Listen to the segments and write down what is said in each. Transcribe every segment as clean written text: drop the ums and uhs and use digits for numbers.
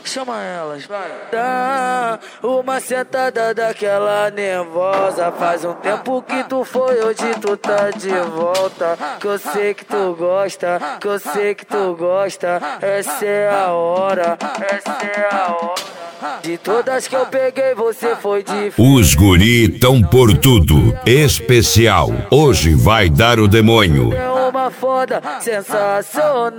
Chama elas, vai. Dá uma sentada daquela nervosa. Faz um tempo que tu foi, hoje tu tá de volta. Que eu sei que tu gosta, que eu sei que tu gosta. Essa é a hora, essa é a hora. De todas que eu peguei, você foi diferente. Os guri tão por tudo. Especial. Hoje vai dar o demônio. É uma foda sensacional.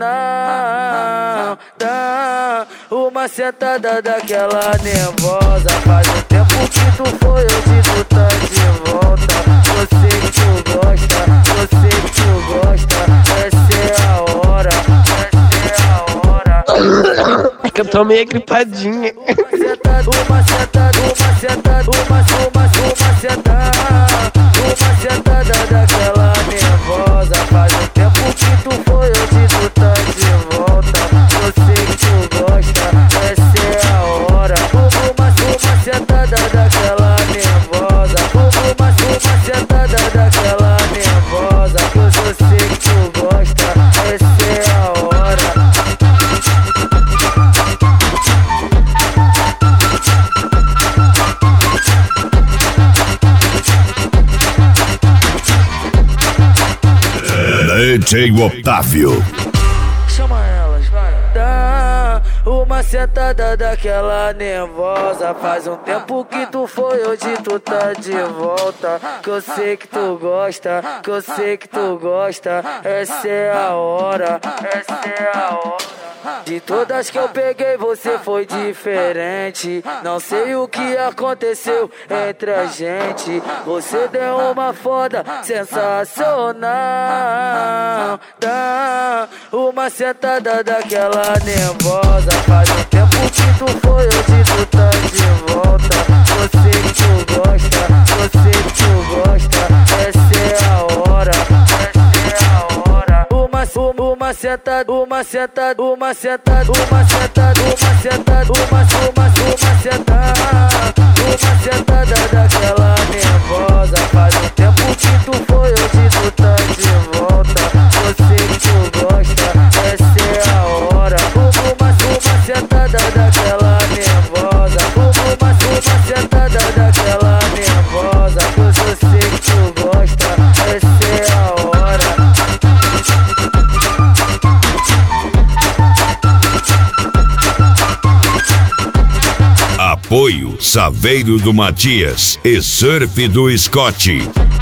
Dá uma sentada daquela nervosa. Faz um tempo que tu foi, hoje tu tá de volta. Eu sei que tu gosta, eu sei que tu gosta. Essa é a hora, essa é a hora. É que eu tô meio gripadinha. Uma sentada daquela nervosa. Faz um tempo que tu foi, hoje tu tá de volta. Eu sei que tu gosta, essa é a hora. Uma sentada daquela nervosa. Uma sentada daquela nervosa. Eu sei que tu gosta, essa é a hora. DJ Otávio. Chama elas, vai. Dá uma sentada daquela nervosa. Faz um tempo que tu foi, hoje tu tá de volta. Que eu sei que tu gosta, que eu sei que tu gosta. Essa é a hora, essa é a hora. De todas que eu peguei, você foi diferente. Não sei o que aconteceu entre a gente. Você deu uma foda sensacional. Dá uma sentada daquela nervosa. Faz um tempo que tu foi, hoje tu tá de volta. Eu sei que tu gosta, eu sei que tu gosta. Essa é a hora, essa é a hora. Uma sentada, uma sentada, uma sentada, uma sentada, uma sentada, uma sentada daquela nervosa. Faz um tempo que tu foi, hoje tu tá de volta. Eu sei que tu gosta, essa é a hora. Uma sentada daquela nervosa. Uma sentada daquela nervosa. Eu sei que tu gosta, essa é a hora. Apoio Saveiro do Matias e Surf do Scott.